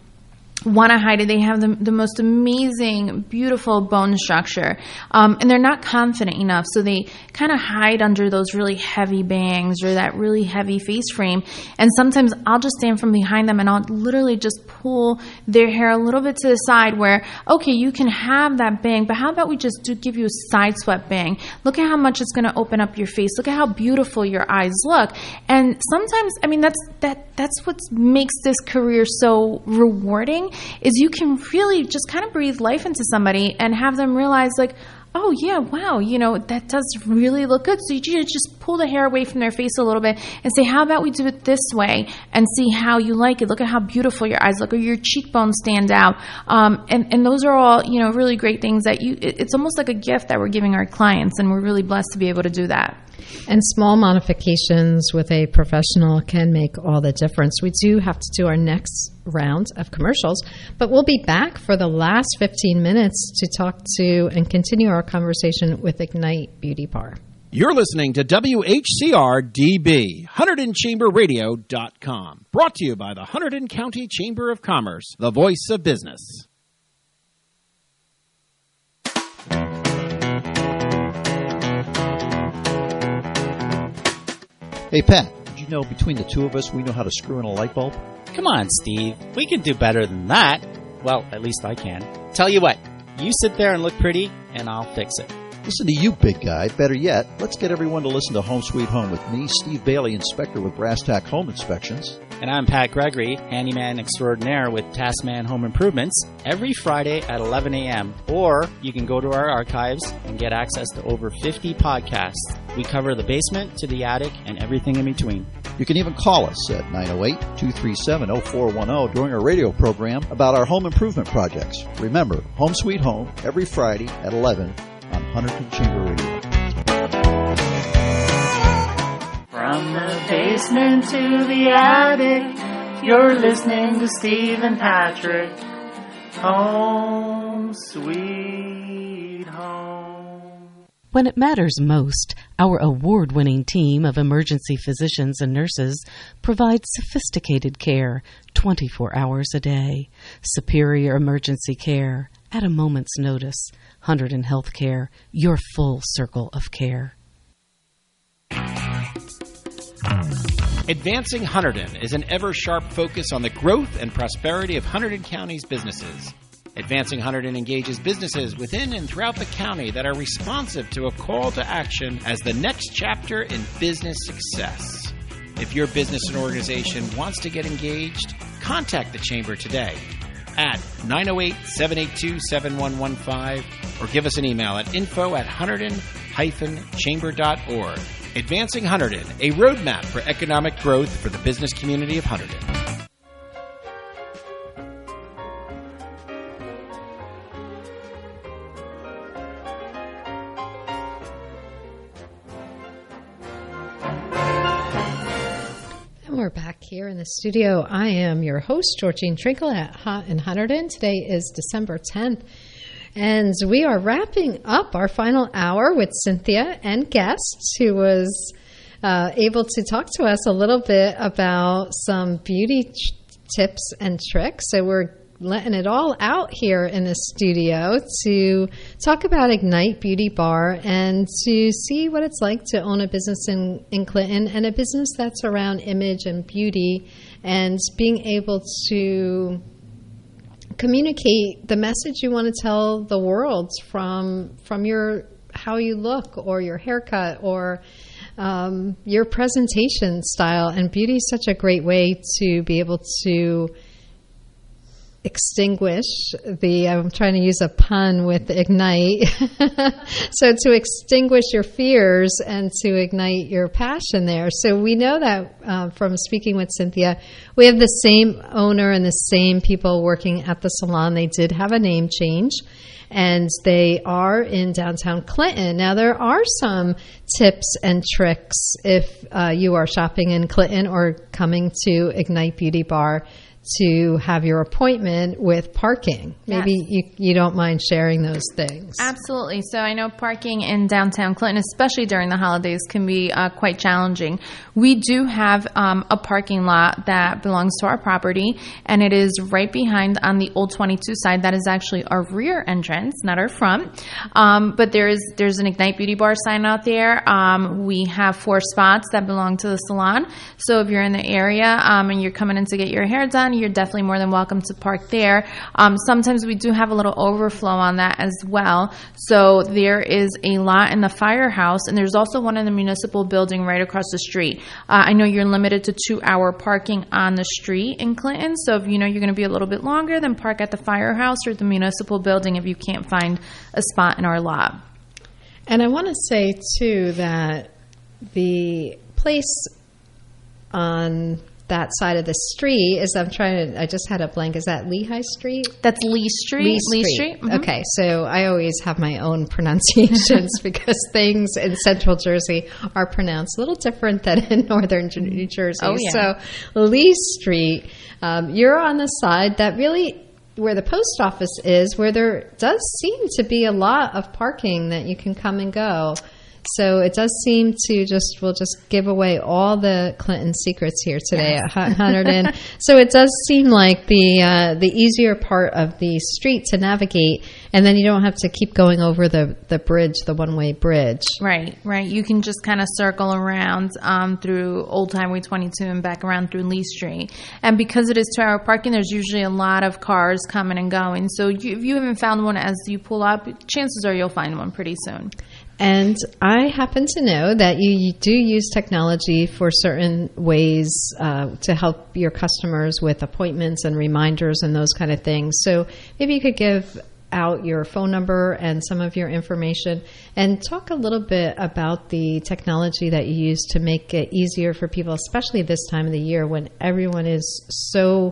want to hide it. They have the most amazing, beautiful bone structure, and they're not confident enough, so they kind of hide under those really heavy bangs or that really heavy face frame. And sometimes I'll just stand from behind them and I'll literally just pull their hair a little bit to the side, where, okay, you can have that bang, but how about we just give you a side swept bang? Look at how much it's going to open up your face. Look at how beautiful your eyes look. And sometimes, that's what makes this career so rewarding, is you can really just kind of breathe life into somebody and have them realize, like, oh, yeah, wow, that does really look good. So you just pull the hair away from their face a little bit and say, how about we do it this way and see how you like it. Look at how beautiful your eyes look, or your cheekbones stand out. And those are all, really great things that it's almost like a gift that we're giving our clients, and we're really blessed to be able to do that. And small modifications with a professional can make all the difference. We do have to do our next round of commercials, but we'll be back for the last 15 minutes to talk to and continue our conversation with Ignite Beauty Bar. You're listening to WHCR-DB, HunterdonChamberRadio.com. Brought to you by the Hunterdon County Chamber of Commerce, the voice of business. Hey, Pat, did you know between the two of us we know how to screw in a light bulb? Come on, Steve. We can do better than that. Well, at least I can. Tell you what, you sit there and look pretty, and I'll fix it. Listen to you, big guy. Better yet, let's get everyone to listen to Home Sweet Home with me, Steve Bailey, inspector with Brass Tack Home Inspections. And I'm Pat Gregory, handyman extraordinaire with Taskman Home Improvements, every Friday at 11 a.m. Or you can go to our archives and get access to over 50 podcasts. We cover the basement to the attic and everything in between. You can even call us at 908-237-0410 during our radio program about our home improvement projects. Remember, Home Sweet Home, every Friday at 11 on Hunterdon Chamber Radio. From the basement to the attic, you're listening to Steve and Patrick. Home Sweet Home. When it matters most, our award-winning team of emergency physicians and nurses provides sophisticated care 24 hours a day. Superior emergency care at a moment's notice. Hunterdon Healthcare, your full circle of care. Advancing Hunterdon is an ever-sharp focus on the growth and prosperity of Hunterdon County's businesses. Advancing Hunterdon engages businesses within and throughout the county that are responsive to a call to action as the next chapter in business success. If your business and organization wants to get engaged, contact the Chamber today at 908-782-7115 or give us an email at info@hunterdon-chamber.org. Advancing Hunterdon, a roadmap for economic growth for the business community of Hunterdon. We're back here in the studio. I am your host, Georgene Trinkle at Hot in Hunterdon. Today is December 10th, and we are wrapping up our final hour with Cynthia and guests, who was able to talk to us a little bit about some beauty tips and tricks. So we're letting it all out here in the studio to talk about Ignite Beauty Bar and to see what it's like to own a business in Clinton, and a business that's around image and beauty, and being able to communicate the message you want to tell the world from your how you look or your haircut or your presentation style. And beauty is such a great way to be able to extinguish I'm trying to use a pun with ignite. So to extinguish your fears and to ignite your passion there. So we know that from speaking with Cynthia, we have the same owner and the same people working at the salon. They did have a name change, and they are in downtown Clinton. Now, there are some tips and tricks if you are shopping in Clinton or coming to Ignite Beauty Bar to have your appointment with parking. Maybe you don't mind sharing those things. Absolutely. So I know parking in downtown Clinton, especially during the holidays, can be quite challenging. We do have a parking lot that belongs to our property, and it is right behind on the Old 22 side. That is actually our rear entrance, not our front. But there's an Ignite Beauty Bar sign out there. We have 4 spots that belong to the salon. So if you're in the area and you're coming in to get your hair done, you're definitely more than welcome to park there. Sometimes we do have a little overflow on that as well. So there is a lot in the firehouse, and there's also one in the municipal building right across the street. I know you're limited to 2-hour parking on the street in Clinton, so if you know you're going to be a little bit longer, then park at the firehouse or the municipal building if you can't find a spot in our lot. And I want to say, too, that the place on that side of the street is, I just had a blank, is that Lehigh Street? That's Lee Street. Lee Street. Mm-hmm. Okay, so I always have my own pronunciations because things in central Jersey are pronounced a little different than in northern New Jersey. Oh, yeah. So Lee Street, you're on the side that really, where the post office is, where there does seem to be a lot of parking that you can come and go. So it does seem to we'll just give away all the Clinton secrets here today at Hot 100. And so it does seem like the easier part of the street to navigate, and then you don't have to keep going over the bridge, the one-way bridge. Right. You can just kind of circle around through Old Highway 22 and back around through Lee Street. And because it is 2-hour parking, there's usually a lot of cars coming and going. So if you haven't found one as you pull up, chances are you'll find one pretty soon. And I happen to know that you do use technology for certain ways to help your customers with appointments and reminders and those kind of things. So maybe you could give out your phone number and some of your information and talk a little bit about the technology that you use to make it easier for people, especially this time of the year when everyone is so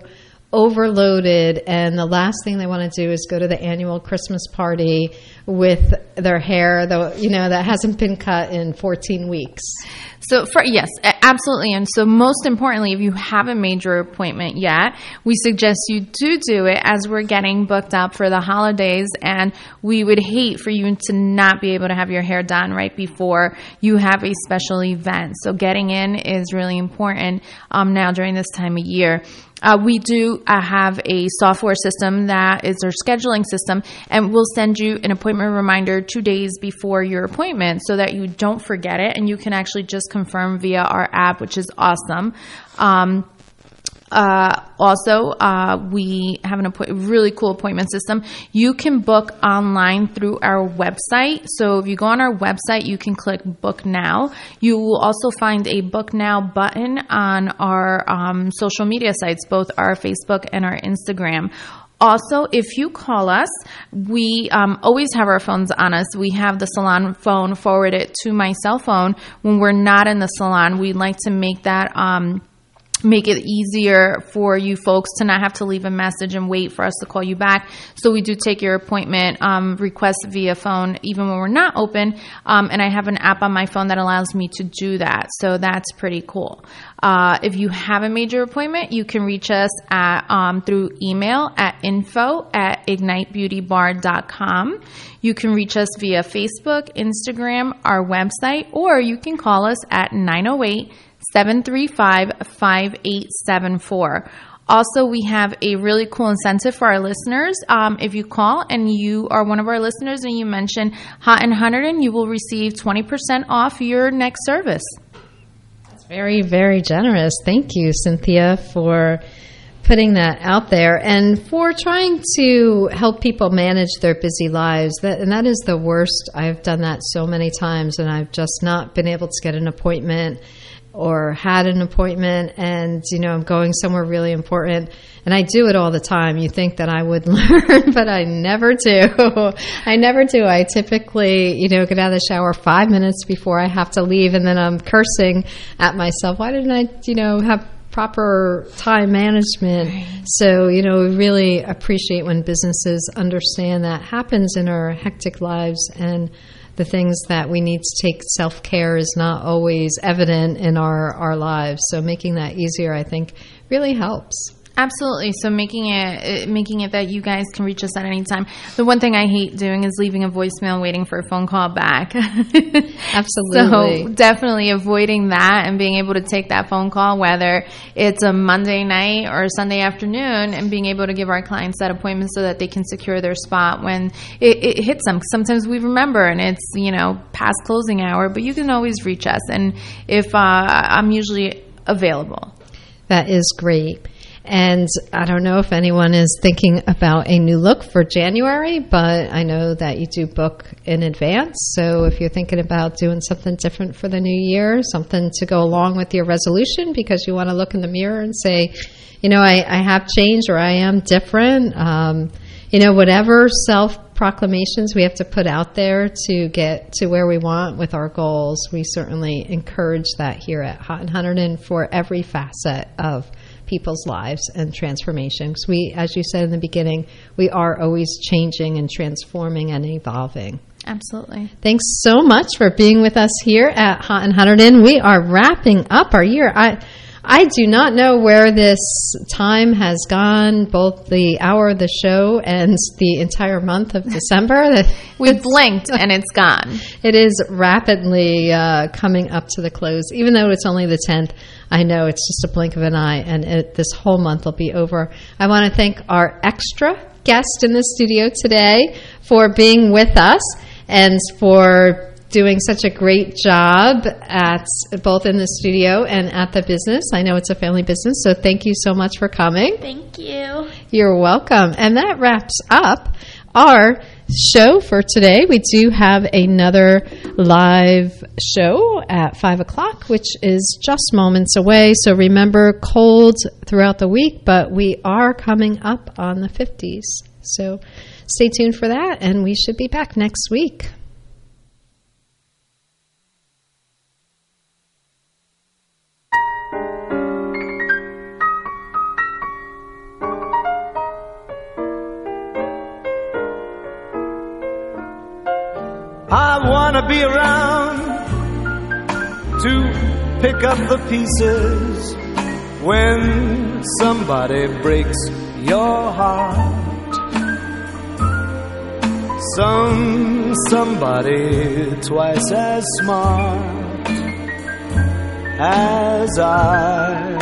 overloaded and the last thing they want to do is go to the annual Christmas party with their hair that hasn't been cut in 14 weeks. So yes, absolutely. And so most importantly, if you haven't made your appointment yet, we suggest you do it as we're getting booked up for the holidays, and we would hate for you to not be able to have your hair done right before you have a special event. So getting in is really important now during this time of year. We do have a software system that is our scheduling system, and we'll send you an appointment reminder 2 days before your appointment so that you don't forget it, and you can actually just confirm via our app, which is awesome. Also, we have a really cool appointment system. You can book online through our website. So if you go on our website, you can click Book Now. You will also find a Book Now button on our social media sites, both our Facebook and our Instagram. Also, if you call us, we always have our phones on us. We have the salon phone forwarded to my cell phone when we're not in the salon. We'd like to make that make it easier for you folks to not have to leave a message and wait for us to call you back. So we do take your appointment request via phone even when we're not open. And I have an app on my phone that allows me to do that. So that's pretty cool. If you haven't made your appointment, you can reach us at through email at info@ignitebeautybar.com. You can reach us via Facebook, Instagram, our website, or you can call us at 908-735-5874. Also, we have a really cool incentive for our listeners. If you call and you are one of our listeners and you mention Hot and Hunterdon, you will receive 20% off your next service. That's very, very generous. Thank you, Cynthia, for putting that out there and for trying to help people manage their busy lives. That is the worst. I've done that so many times, and I've just not been able to get an appointment or had an appointment, and I'm going somewhere really important, and I do it all the time. You think that I would learn, but I never do. I typically get out of the shower 5 minutes before I have to leave, and then I'm cursing at myself. Why didn't I have proper time management? Right. So we really appreciate when businesses understand that happens in our hectic lives, and the things that we need to take self-care is not always evident in our lives. So making that easier, I think, really helps. Absolutely. So making it that you guys can reach us at any time. The one thing I hate doing is leaving a voicemail and waiting for a phone call back. Absolutely. So definitely avoiding that and being able to take that phone call, whether it's a Monday night or a Sunday afternoon, and being able to give our clients that appointment so that they can secure their spot when it hits them. Sometimes we remember and it's, past closing hour, but you can always reach us. And if I'm usually available. That is great. And I don't know if anyone is thinking about a new look for January, but I know that you do book in advance. So if you're thinking about doing something different for the new year, something to go along with your resolution because you want to look in the mirror and say, I have changed or I am different, whatever self-proclamations we have to put out there to get to where we want with our goals, we certainly encourage that here at Hot and Hunterdon for every facet of people's lives and transformation. Because we, as you said in the beginning, we are always changing and transforming and evolving. Absolutely. Thanks so much for being with us here at Hot and Hunterdon. We are wrapping up our year. I do not know where this time has gone, both the hour of the show and the entire month of December. We blinked and it's gone. It is rapidly coming up to the close. Even though it's only the 10th, I know it's just a blink of an eye, and this whole month will be over. I want to thank our extra guest in the studio today for being with us and for doing such a great job at both in the studio and at the business. I know it's a family business, so thank you so much for coming. Thank you. You're welcome. And that wraps up our show for today. We do have another live show at 5 o'clock, which is just moments away. So remember, cold throughout the week, but we are coming up on the 50s. So stay tuned for that, and we should be back next week. I wanna be around to pick up the pieces when somebody breaks your heart. Somebody twice as smart as I.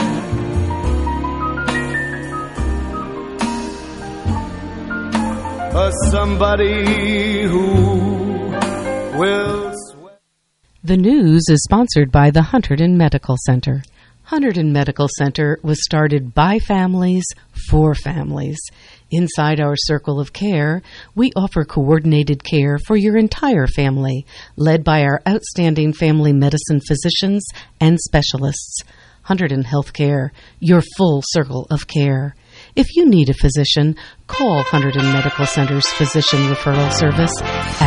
Somebody who will sweat. The news is sponsored by the Hunterdon Medical Center. Hunterdon Medical Center was started by families for families. Inside our circle of care, we offer coordinated care for your entire family, led by our outstanding family medicine physicians and specialists. Hunterdon Healthcare, your full circle of care. If you need a physician, call Hunterdon Medical Center's Physician Referral Service at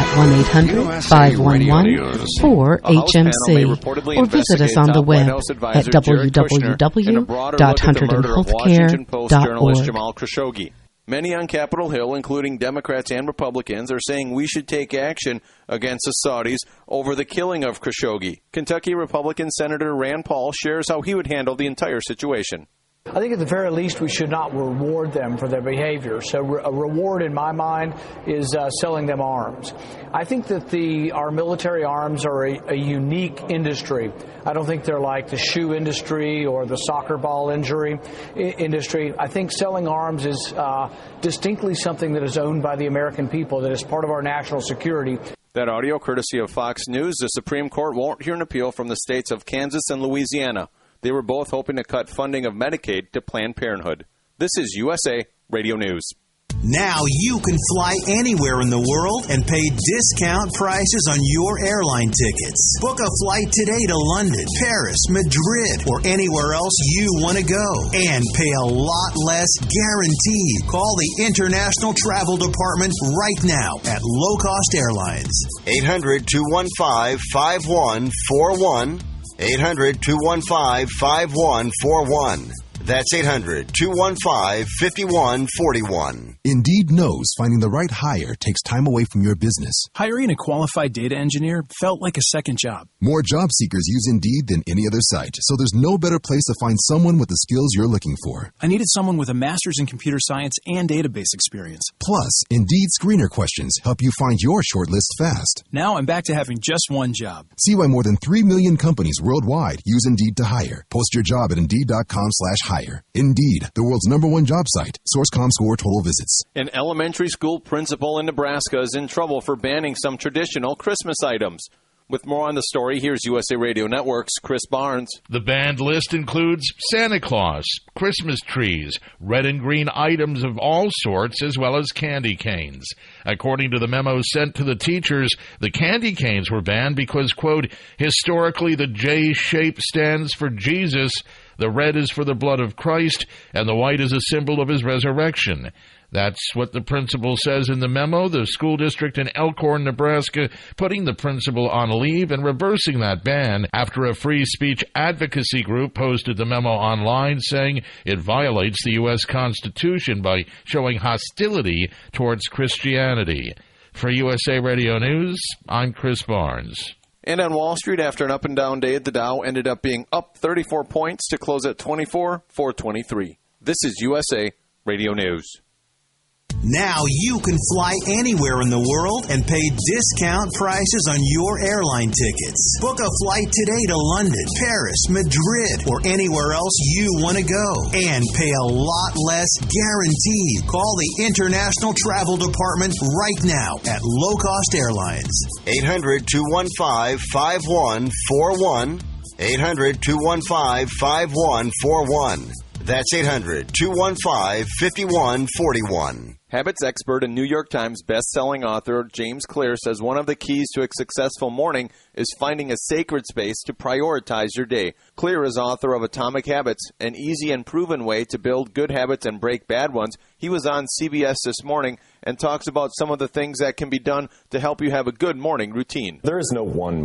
1-800-511-4HMC or visit us on the web at www.hunterdonhealthcare.org. Many on Capitol Hill, including Democrats and Republicans, are saying we should take action against the Saudis over the killing of Khashoggi. Kentucky Republican Senator Rand Paul shares how he would handle the entire situation. I think at the very least we should not reward them for their behavior. So a reward in my mind is selling them arms. I think that our military arms are a unique industry. I don't think they're like the shoe industry or the soccer ball industry. I think selling arms is distinctly something that is owned by the American people, that is part of our national security. That audio courtesy of Fox News. The Supreme Court won't hear an appeal from the states of Kansas and Louisiana. They were both hoping to cut funding of Medicaid to Planned Parenthood. This is USA Radio News. Now you can fly anywhere in the world and pay discount prices on your airline tickets. Book a flight today to London, Paris, Madrid, or anywhere else you want to go. And pay a lot less guaranteed. Call the International Travel Department right now at Low Cost Airlines. 800-215-5141. 800-215-5141. That's 800-215-5141. Indeed knows finding the right hire takes time away from your business. Hiring a qualified data engineer felt like a second job. More job seekers use Indeed than any other site, so there's no better place to find someone with the skills you're looking for. I needed someone with a master's in computer science and database experience. Plus, Indeed screener questions help you find your shortlist fast. Now I'm back to having just one job. See why more than 3 million companies worldwide use Indeed to hire. Post your job at Indeed.com/hire. Indeed, the world's #1 job site. Source.com score total visits. An elementary school principal in Nebraska is in trouble for banning some traditional Christmas items. With more on the story, here's USA Radio Network's Chris Barnes. The banned list includes Santa Claus, Christmas trees, red and green items of all sorts, as well as candy canes. According to the memo sent to the teachers, the candy canes were banned because, quote, historically the J shape stands for Jesus, the red is for the blood of Christ, and the white is a symbol of his resurrection. That's what the principal says in the memo. The school district in Elkhorn, Nebraska, putting the principal on leave and reversing that ban after a free speech advocacy group posted the memo online saying it violates the U.S. Constitution by showing hostility towards Christianity. For USA Radio News, I'm Chris Barnes. And on Wall Street, after an up-and-down day, the Dow ended up being up 34 points to close at 24,423. This is USA Radio News. Now you can fly anywhere in the world and pay discount prices on your airline tickets. Book a flight today to London, Paris, Madrid, or anywhere else you want to go. And pay a lot less guaranteed. Call the International Travel Department right now at Low Cost Airlines. 800-215-5141. 800-215-5141. That's 800-215-5141. Habits expert and New York Times best-selling author James Clear says one of the keys to a successful morning is finding a sacred space to prioritize your day. Clear is author of Atomic Habits, an easy and proven way to build good habits and break bad ones. He was on CBS This Morning and talks about some of the things that can be done to help you have a good morning routine. There is no one